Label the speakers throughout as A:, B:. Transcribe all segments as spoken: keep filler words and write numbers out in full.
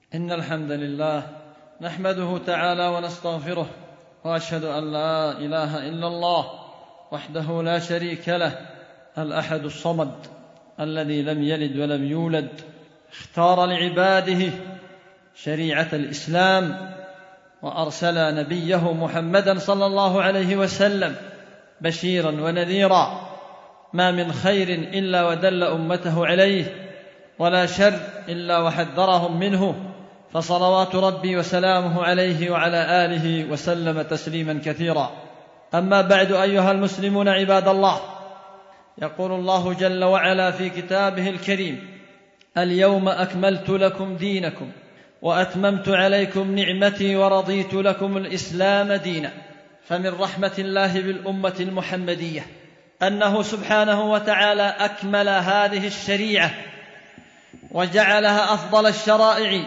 A: إن الحمد لله نحمده تعالى ونستغفره، وأشهد أن لا إله إلا الله وحده لا شريك له الأحد الصمد الذي لم يلد ولم يولد، اختار لعباده شريعة الإسلام وأرسل نبيه محمدا صلى الله عليه وسلم بشيرا ونذيرا، ما من خير إلا ودل أمته عليه، ولا شر إلا وحذرهم منه، فصلوات ربي وسلامه عليه وعلى آله وسلم تسليما كثيرا. أما بعد، أيها المسلمون عباد الله، يقول الله جل وعلا في كتابه الكريم: اليوم أكملت لكم دينكم وأتممت عليكم نعمتي ورضيت لكم الإسلام دينا. فمن رحمة الله بالأمة المحمدية أنه سبحانه وتعالى أكمل هذه الشريعة وجعلها أفضل الشرائع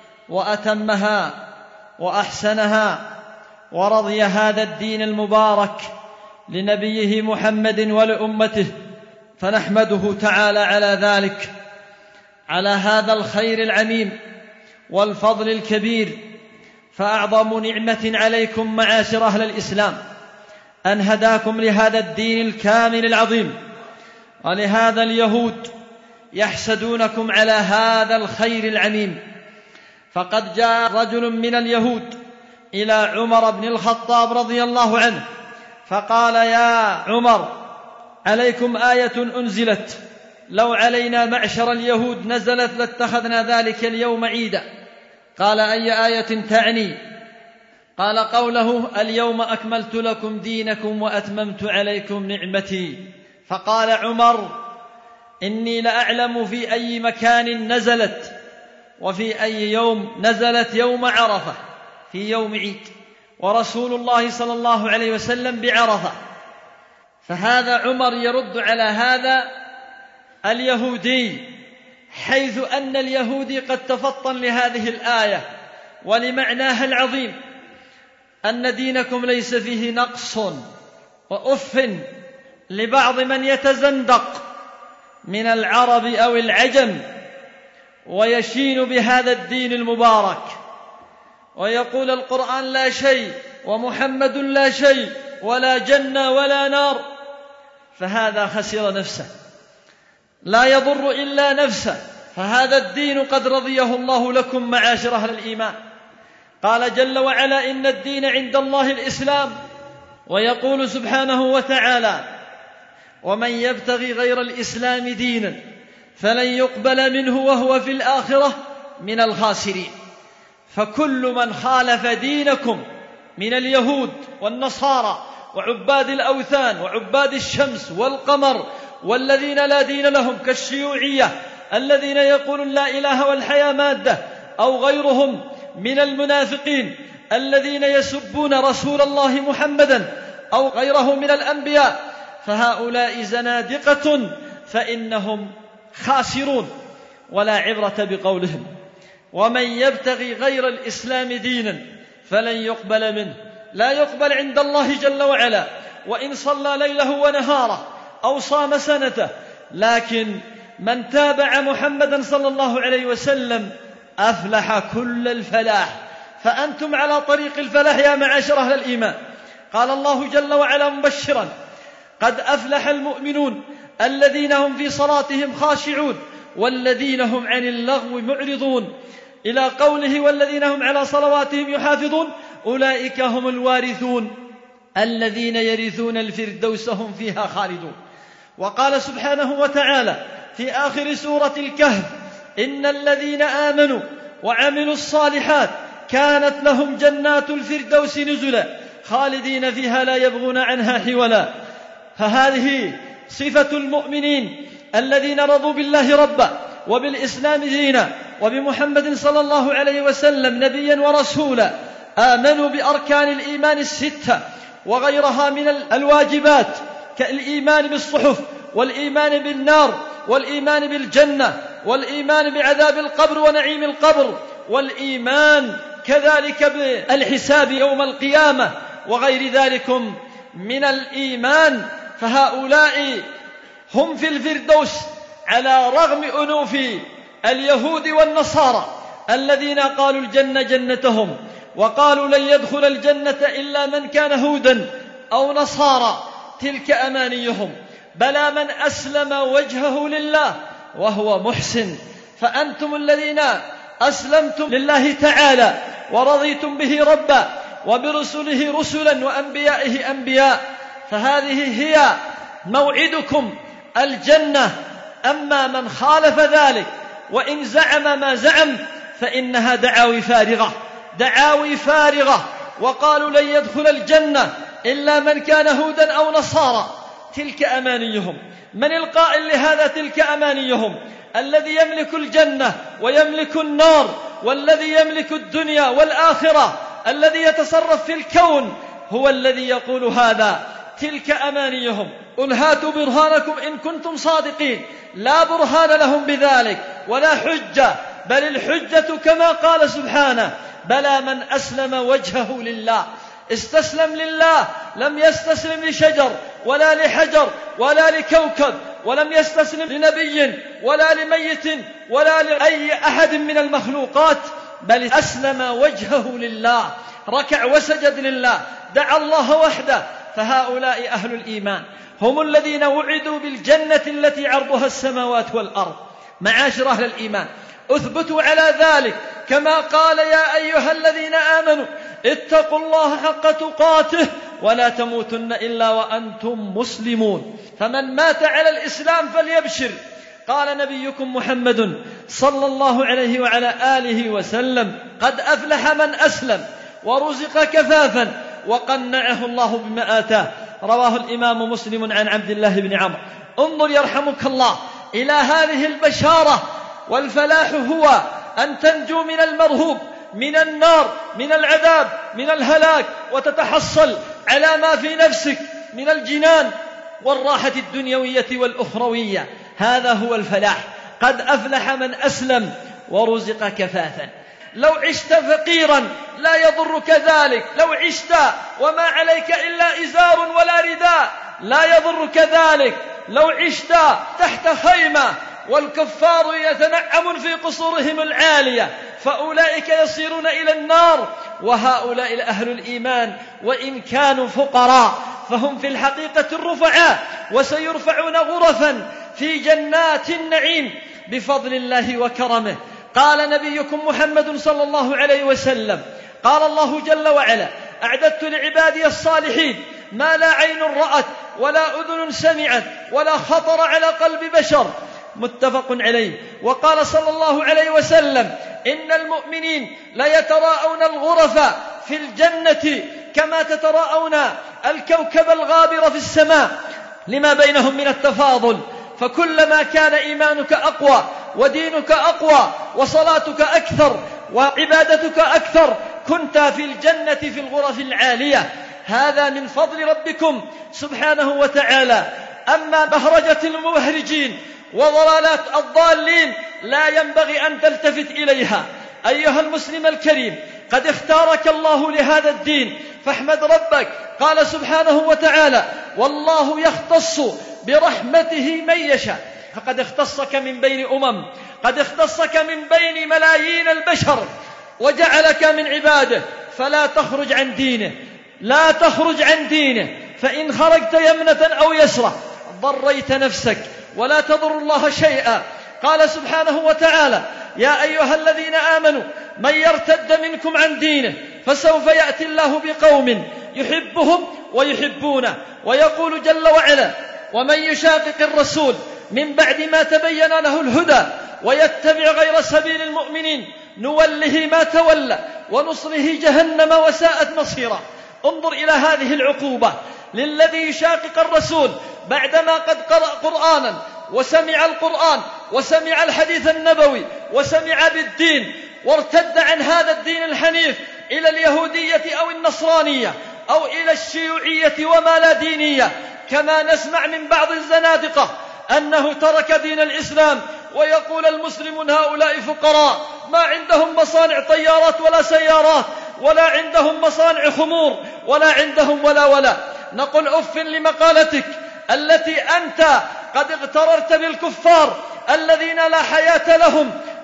A: وأتمها وأحسنها، ورضي هذا الدين المبارك لنبيه محمد ولأمته، فنحمده تعالى على ذلك، على هذا الخير العميم والفضل الكبير. فأعظم نعمة عليكم معاشر أهل الإسلام أن هداكم لهذا الدين الكامل العظيم، ولهذا اليهود يحسدونكم على هذا الخير العميم. فقد جاء رجل من اليهود إلى عمر بن الخطاب رضي الله عنه فقال: يا عمر، عليكم آية أنزلت، لو علينا معشر اليهود نزلت لاتخذنا ذلك اليوم عيدا. قال: أي آية تعني؟ قال: قوله: اليوم أكملت لكم دينكم وأتممت عليكم نعمتي. فقال عمر: إني لأعلم في أي مكان نزلت وفي أي يوم نزلت، يوم عرفة، في يوم عيد، ورسول الله صلى الله عليه وسلم بعرفة. فهذا عمر يرد على هذا اليهودي، حيث أن اليهودي قد تفطن لهذه الآية ولمعناها العظيم، أن دينكم ليس فيه نقص، وأف لبعض من يتزندق من العرب أو العجم ويشين بهذا الدين المبارك ويقول: القرآن لا شيء، ومحمد لا شيء، ولا جنة ولا نار. فهذا خسر نفسه، لا يضر إلا نفسه. فهذا الدين قد رضيه الله لكم معاشر أهل الإيمان. قال جل وعلا: إن الدين عند الله الإسلام. ويقول سبحانه وتعالى: ومن يبتغي غير الإسلام دينا فلن يقبل منه وهو في الآخرة من الخاسرين. فكل من خالف دينكم من اليهود والنصارى وعباد الأوثان وعباد الشمس والقمر والذين لا دين لهم، كالشيوعية الذين يقولون لا إله والحياة مادة، أو غيرهم من المنافقين الذين يسبون رسول الله محمدا أو غيره من الأنبياء، فهؤلاء زنادقة، فإنهم خاسرون ولا عبرة بقولهم. ومن يبتغي غير الإسلام دينا فلن يقبل منه، لا يقبل عند الله جل وعلا، وإن صلى ليله ونهاره أو صام سنته. لكن من تابع محمدا صلى الله عليه وسلم أفلح كل الفلاح. فأنتم على طريق الفلاح يا معاشر أهل الإيمان. قال الله جل وعلا مبشرا: قد أفلح المؤمنون الذين هم في صلاتهم خاشعون والذين هم عن اللغو معرضون، إلى قوله: والذين هم على صلواتهم يحافظون أولئك هم الوارثون الذين يرثون الفردوس هم فيها خالدون. وقال سبحانه وتعالى في آخر سورة الكهف: إن الذين آمنوا وعملوا الصالحات كانت لهم جنات الفردوس نزلا خالدين فيها لا يبغون عنها حولا. فهذه صفة المؤمنين الذين رضوا بالله ربا وبالإسلام دينا وبمحمد صلى الله عليه وسلم نبيا ورسولا، آمنوا بأركان الإيمان الستة وغيرها من الواجبات، كالإيمان بالصحف، والإيمان بالنار، والإيمان بالجنة، والإيمان بعذاب القبر ونعيم القبر، والإيمان كذلك بالحساب يوم القيامة، وغير ذلك من الإيمان. فهؤلاء هم في الفردوس على رغم أنوف اليهود والنصارى الذين قالوا الجنة جنتهم وقالوا لن يدخل الجنة إلا من كان هودا أو نصارى، تلك أمانيهم. بلى من أسلم وجهه لله وهو محسن. فأنتم الذين أسلمتم لله تعالى ورضيتم به ربا وبرسله رسلا وأنبيائه أنبياء، فهذه هي موعدكم الجنة. أما من خالف ذلك وإن زعم ما زعم فإنها دعاوي فارغة دعاوي فارغة وقالوا لن يدخل الجنة إلا من كان هودا أو نصارى، تلك أمانيهم. من القائل لهذا تلك أمانيهم؟ الذي يملك الجنة ويملك النار والذي يملك الدنيا والآخرة، الذي يتصرف في الكون، هو الذي يقول هذا. تلك أمانيهم. قل هاتوا برهانكم إن كنتم صادقين. لا برهان لهم بذلك ولا حجة، بل الحجة كما قال سبحانه: بلى من أسلم وجهه لله. استسلم لله، لم يستسلم لشجر ولا لحجر ولا لكوكب، ولم يستسلم لنبي ولا لميت ولا لأي أحد من المخلوقات، بل أسلم وجهه لله، ركع وسجد لله، دعا الله وحده. فهؤلاء أهل الإيمان، هم الذين وعدوا بالجنة التي عرضها السماوات والأرض. معاشر أهل الإيمان، اثبتوا على ذلك كما قال: يا أيها الذين آمنوا اتقوا الله حق تقاته ولا تموتن إلا وأنتم مسلمون. فمن مات على الإسلام فليبشر. قال نبيكم محمد صلى الله عليه وعلى آله وسلم: قد أفلح من أسلم ورزق كفافا وقنعه الله بما آتاه. رواه الإمام مسلم عن عبد الله بن عمرو. انظر يرحمك الله إلى هذه البشارة. والفلاح هو أن تنجو من المرهوب، من النار، من العذاب، من الهلاك، وتتحصل على ما في نفسك من الجنان والراحة الدنيوية والأخروية. هذا هو الفلاح. قد أفلح من أسلم ورزق كفافا. لو عشت فقيرا لا يضرك ذلك، لو عشت وما عليك إلا إزار ولا رداء لا يضرك ذلك، لو عشت تحت خيمة والكفار يتنعمون في قصورهم العالية فأولئك يصيرون إلى النار. وهؤلاء أهل الإيمان وإن كانوا فقراء فهم في الحقيقة الرفعاء، وسيرفعون غرفا في جنات النعيم بفضل الله وكرمه. قال نبيكم محمد صلى الله عليه وسلم: قال الله جل وعلا: أعددت لعبادي الصالحين ما لا عين رأت ولا أذن سمعت ولا خطر على قلب بشر. متفق عليه. وقال صلى الله عليه وسلم: إن المؤمنين ليتراءون الغرف في الجنة كما تتراءون الكوكب الغابر في السماء، لما بينهم من التفاضل. فكلما كان إيمانك أقوى ودينك أقوى وصلاتك أكثر وعبادتك أكثر كنت في الجنة في الغرف العالية. هذا من فضل ربكم سبحانه وتعالى. أما بهرجة المبهرجين وضلالات الضالين لا ينبغي أن تلتفت إليها. أيها المسلم الكريم، قد اختارك الله لهذا الدين فاحمد ربك. قال سبحانه وتعالى: والله يختص برحمته من يشاء. فقد اختصك من بين أمم، قد اختصك من بين ملايين البشر وجعلك من عباده، فلا تخرج عن دينه، لا تخرج عن دينه. فإن خرجت يمنة أو يسرة ضريت نفسك ولا تضر الله شيئا. قال سبحانه وتعالى: يا أيها الذين آمنوا من يرتد منكم عن دينه فسوف يأتي الله بقوم يحبهم ويحبونه. ويقول جل وعلا: ومن يشاقق الرسول من بعد ما تبين له الهدى ويتبع غير سبيل المؤمنين نوله ما تولى ونصله جهنم وساءت مصيرا. انظر إلى هذه العقوبة للذي يشاقق الرسول بعدما قد قرأ قرآنا وسمع القرآن وسمع الحديث النبوي وسمع بالدين وارتد عن هذا الدين الحنيف إلى اليهودية أو النصرانية أو إلى الشيوعية وما لا دينية. كما نسمع من بعض الزنادقة أنه ترك دين الإسلام ويقول المسلمون هؤلاء فقراء ما عندهم مصانع طيارات ولا سيارات ولا عندهم مصانع خمور ولا عندهم ولا ولا. نقول أف لمقالتك التي أنت قد اغتررت بالكفار الذين لا حياة لهم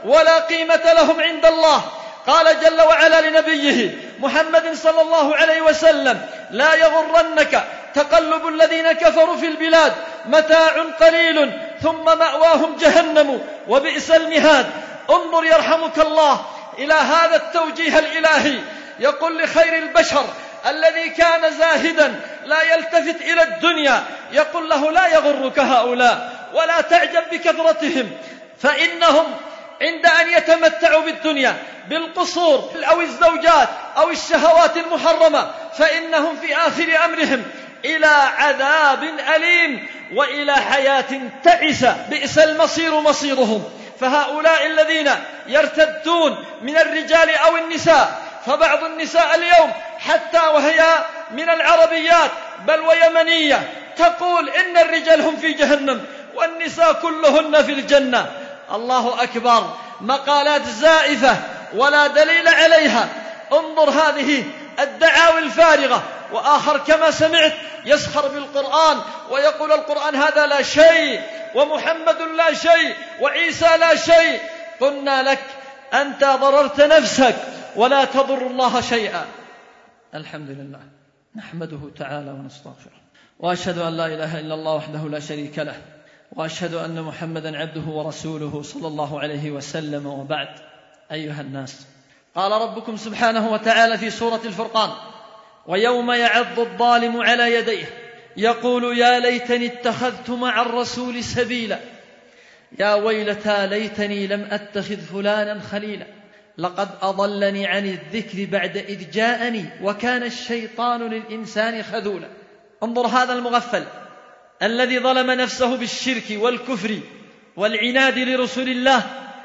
A: ولا قيمة لهم عند الله. قال جل وعلا لنبيه محمد صلى الله عليه وسلم: لا يغرنك تقلب الذين كفروا في البلاد، متاع قليل ثم مأواهم جهنم وبئس المهاد. انظر يرحمك الله إلى هذا التوجيه الإلهي، يقول لخير البشر الذي كان زاهدا لا يلتفت إلى الدنيا، يقول له: لا يغرك هؤلاء ولا تعجب بكثرتهم، فإنهم عند أن يتمتعوا بالدنيا بالقصور أو الزوجات أو الشهوات المحرمة، فإنهم في آخر أمرهم إلى عذاب أليم وإلى حياة تعسة، بئس المصير مصيرهم. فهؤلاء الذين يرتدون من الرجال أو النساء، فبعض النساء اليوم حتى وهي من العربيات بل ويمنية تقول إن الرجال هم في جهنم والنساء كلهن في الجنة. الله أكبر، مقالات زائفة ولا دليل عليها. انظر هذه الدعاوى الفارغة. وآخر كما سمعت يسخر بالقرآن ويقول القرآن هذا لا شيء ومحمد لا شيء وعيسى لا شيء. قلنا لك أنت ضررت نفسك ولا تضر الله شيئا. الحمد لله، نحمده تعالى ونستغفره، وأشهد أن لا إله إلا الله وحده لا شريك له، وأشهد أن محمدا عبده ورسوله صلى الله عليه وسلم. وبعد، أيها الناس، قال ربكم سبحانه وتعالى في سورة الفرقان: ويوم يعض الظالم على يديه يقول يا ليتني اتخذت مع الرسول سبيلا، يا ويلتى ليتني لم أتخذ فلانا خليلا، لقد أضلني عن الذكر بعد إذ جاءني وكان الشيطان للإنسان خذولا. انظر هذا المغفل الذي ظلم نفسه بالشرك والكفر والعناد لرسل الله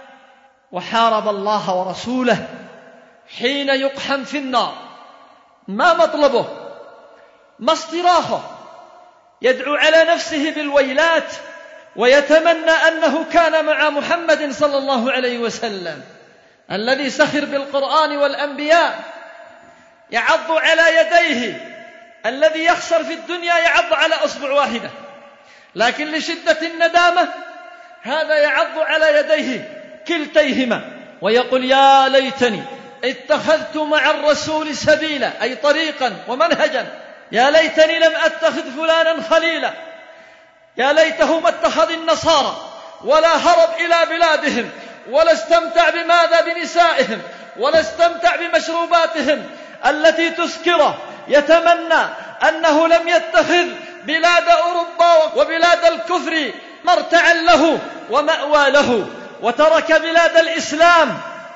A: وحارب الله ورسوله، حين يقحم في النار ما مطلبه؟ ما اصطراخه؟ يدعو على نفسه بالويلات ويتمنى أنه كان مع محمد صلى الله عليه وسلم الذي سخر بالقرآن والأنبياء. يعض على يديه، الذي يخسر في الدنيا يعض على أصبع واحدة، لكن لشدة الندامة هذا يعض على يديه كلتيهما ويقول يا ليتني اتخذت مع الرسول سبيلا، أي طريقا ومنهجا. يا ليتني لم أتخذ فلانا خليلا، يا ليته ما اتخذ النصارى ولا هرب إلى بلادهم ولا استمتع بماذا بنسائهم ولا استمتع بمشروباتهم التي تسكره. يتمنى أنه لم يتخذ بلاد أوروبا وبلاد الكفر مرتعا له ومأوى له، وترك بلاد الإسلام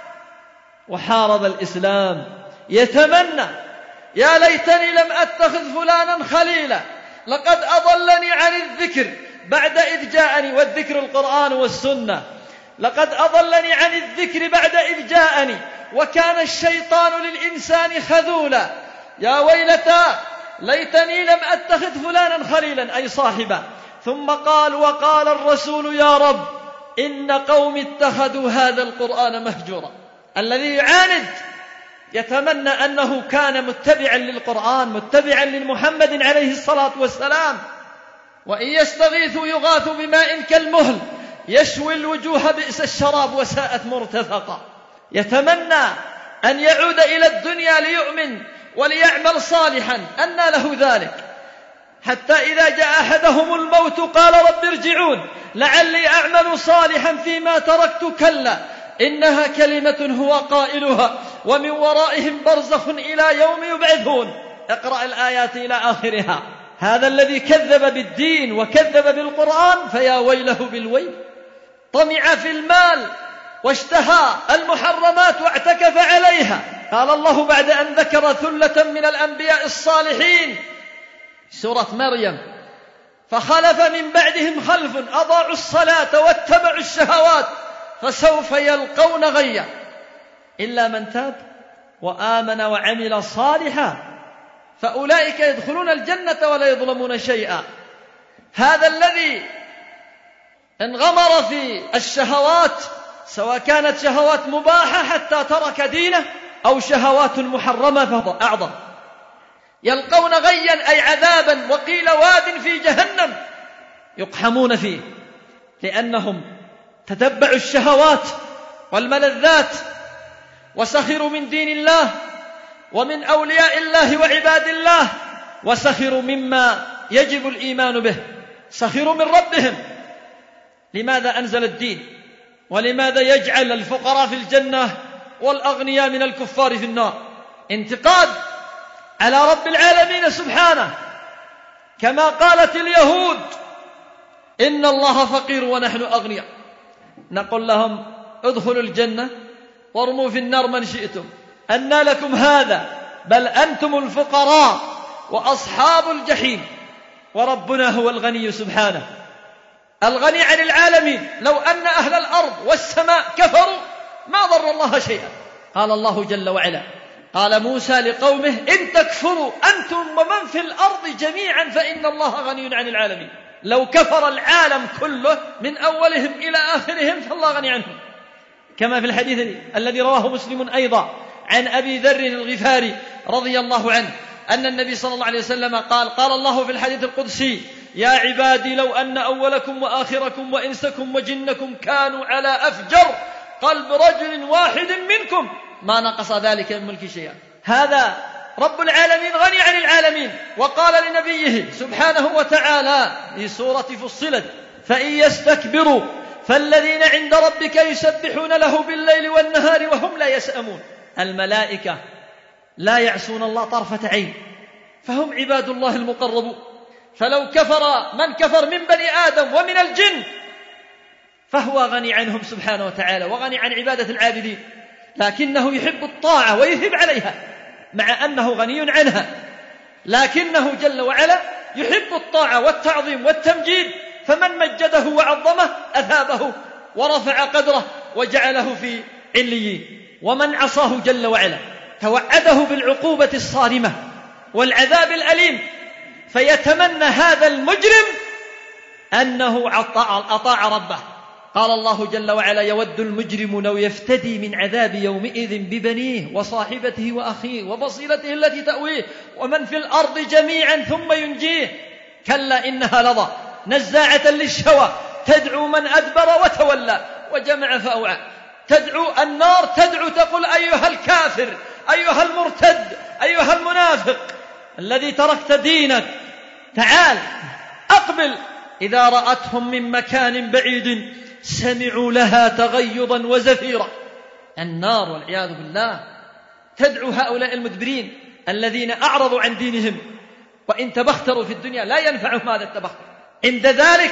A: وحارب الإسلام. يتمنى يا ليتني لم أتخذ فلانا خليلا، لقد أضلني عن الذكر بعد إذ جاءني، والذكر القرآن والسنة. لقد أضلني عن الذكر بعد إذ جاءني وكان الشيطان للإنسان خذولا. يا ويلتى ليتني لم أتخذ فلانا خليلا، أي صاحبا. ثم قال وقال الرسول يا رب إن قوم اتخذوا هذا القرآن مهجورا. الذي يعاند يتمنى أنه كان متبعا للقرآن متبعا للمحمد عليه الصلاة والسلام. وإن يستغيثوا يغاثوا بماء كالمهل يشوي الوجوه بئس الشراب وساءت مرتفقا. يتمنى أن يعود إلى الدنيا ليؤمن وليعمل صالحا، أنى له ذلك، حتى إذا جاء أحدهم الموت قال رب ارجعون لعلي أعمل صالحا فيما تركت، كلا إنها كلمة هو قائلها ومن ورائهم برزخ إلى يوم يبعثون. اقرأ الآيات إلى آخرها. هذا الذي كذب بالدين وكذب بالقرآن فيا ويله بالويل. طمع في المال واشتهى المحرمات واعتكف عليها. قال الله بعد أن ذكر ثلة من الأنبياء الصالحين سورة مريم: فخلف من بعدهم خلف أضاعوا الصلاة واتبعوا الشهوات فسوف يلقون غيا إلا من تاب وآمن وعمل صالحا فأولئك يدخلون الجنة ولا يظلمون شيئا. هذا الذي انغمر في الشهوات، سواء كانت شهوات مباحة حتى ترك دينه أو شهوات محرمة فهو أعظم. يلقون غيا أي عذابا، وقيل واد في جهنم يقحمون فيه، لأنهم تتبعوا الشهوات والملذات، وسخروا من دين الله ومن أولياء الله وعباد الله، وسخروا مما يجب الإيمان به، سخروا من ربهم. لماذا أنزل الدين؟ ولماذا يجعل الفقراء في الجنة والأغنياء من الكفار في النار؟ انتقاد على رب العالمين سبحانه، كما قالت اليهود إن الله فقير ونحن أغنياء. نقول لهم ادخلوا الجنة وارموا في النار من شئتم، أنى لكم هذا؟ بل أنتم الفقراء وأصحاب الجحيم، وربنا هو الغني سبحانه، الغني عن العالمين. لو أن أهل الأرض والسماء كفروا ما ضر الله شيئا. قال الله جل وعلا، قال موسى لقومه إن تكفروا أنتم ومن في الأرض جميعا فإن الله غني عن العالمين. لو كفر العالم كله من أولهم إلى آخرهم فالله غني عنهم، كما في الحديث الذي رواه مسلم أيضا عن أبي ذر الغفاري رضي الله عنه أن النبي صلى الله عليه وسلم قال قال الله في الحديث القدسي يا عبادي لو أن أولكم وآخركم وإنسكم وجنكم كانوا على أفجر قلب رجل واحد منكم ما نقص ذلك من ملك شيئا. هذا رب العالمين غني عن العالمين. وقال لنبيه سبحانه وتعالى في سورة فصلت فإن يستكبروا فالذين عند ربك يسبحون له بالليل والنهار وهم لا يسأمون. الملائكة لا يعصون الله طرفة عين، فهم عباد الله المقربون. فلو كفر من كفر من بني آدم ومن الجن فهو غني عنهم سبحانه وتعالى وغني عن عبادة العابدين، لكنه يحب الطاعة ويثيب عليها مع أنه غني عنها، لكنه جل وعلا يحب الطاعة والتعظيم والتمجيد، فمن مجده وعظمه أثابه ورفع قدره وجعله في عليين، ومن عصاه جل وعلا توعده بالعقوبة الصارمة والعذاب الأليم، فيتمنى هذا المجرم أنه أطاع ربه. قال الله جل وعلا يود المجرم لو يفتدي من عذاب يومئذ ببنيه وصاحبته وأخيه وفصيلته التي تأويه ومن في الأرض جميعا ثم ينجيه كلا إنها لظى نزاعة للشوى تدعو من أدبر وتولى وجمع فأوعى. تدعو النار، تدعو تقول أيها الكافر أيها المرتد أيها المنافق الذي تركت دينك تعال أقبل. إذا رأتهم من مكان بعيد سمعوا لها تغيظا وزفيرا. النار والعياذ بالله تدعو هؤلاء المدبرين الذين أعرضوا عن دينهم، وإن تبختروا في الدنيا لا ينفعهم هذا التبختر. عند ذلك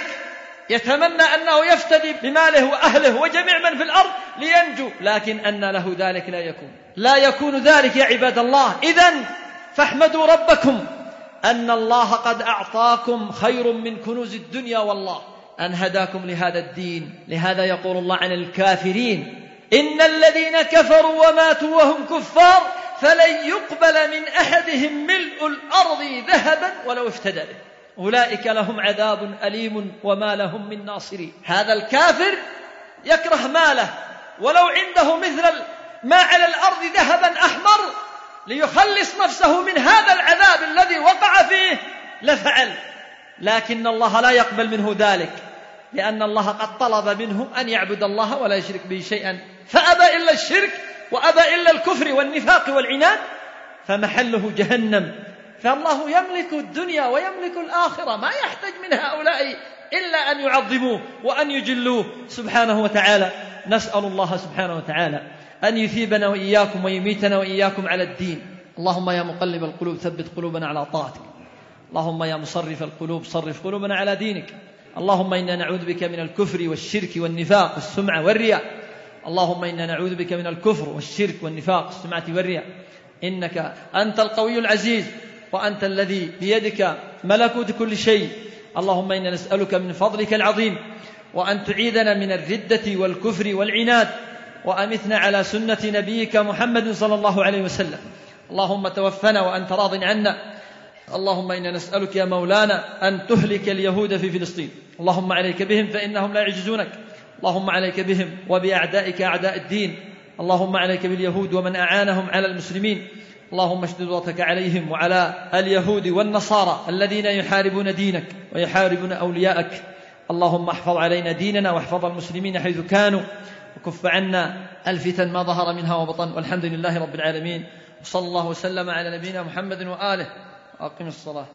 A: يتمنى أنه يفتدي بماله وأهله وجميع من في الأرض لينجو، لكن أن له ذلك لا يكون لا يكون ذلك يا عباد الله. إذن فاحمدوا ربكم أن الله قد أعطاكم خير من كنوز الدنيا، والله أن هداكم لهذا الدين. لهذا يقول الله عن الكافرين إن الذين كفروا وماتوا وهم كفار فلن يقبل من أحدهم ملء الأرض ذهبا ولو افتدى به أولئك لهم عذاب أليم وما لهم من ناصرين. هذا الكافر يكره ماله، ولو عنده مثل ما على الأرض ذهبا أحمر ليخلص نفسه من هذا العذاب الذي وقع فيه لفعل، لكن الله لا يقبل منه ذلك، لأن الله قد طلب منه أن يعبد الله ولا يشرك به شيئا، فأبى إلا الشرك وأبى إلا الكفر والنفاق والعناد، فمحله جهنم. فالله يملك الدنيا ويملك الآخرة، ما يحتاج من هؤلاء إلا أن يعظموه وأن يجلوه سبحانه وتعالى. نسأل الله سبحانه وتعالى أن يثيبنا وإياكم ويميتنا وإياكم على الدين. اللهم يا مقلب القلوب ثبت قلوبنا على طاعتك، اللهم يا مصرف القلوب صرف قلوبنا على دينك. اللهم إنا نعوذ بك من الكفر والشرك والنفاق والسمعة والرياء. اللهم إنا نعوذ بك من الكفر والشرك والنفاق والسمعة والرياء، إنك أنت القوي العزيز وأنت الذي بيدك ملكوت كل شيء. اللهم إنا نسألك من فضلك العظيم وأن تعيذنا من الردة والكفر والعناد، وأمتنا على سنة نبيك محمد صلى الله عليه وسلم. اللهم توفنا وأنت راض عنا. اللهم إنا نسألك يا مولانا أن تهلك اليهود في فلسطين، اللهم عليك بهم فإنهم لا يعجزونك، اللهم عليك بهم وبأعدائك أعداء الدين، اللهم عليك باليهود ومن أعانهم على المسلمين، اللهم اشدد وطأتك عليهم وعلى اليهود والنصارى الذين يحاربون دينك ويحاربون أولياءك. اللهم احفظ علينا ديننا واحفظ المسلمين حيث كانوا، وكف عنا الفتن ما ظهر منها وبطن، والحمد لله رب العالمين، وصلى الله وسلم على نبينا محمد وآله. أقم الصلاة.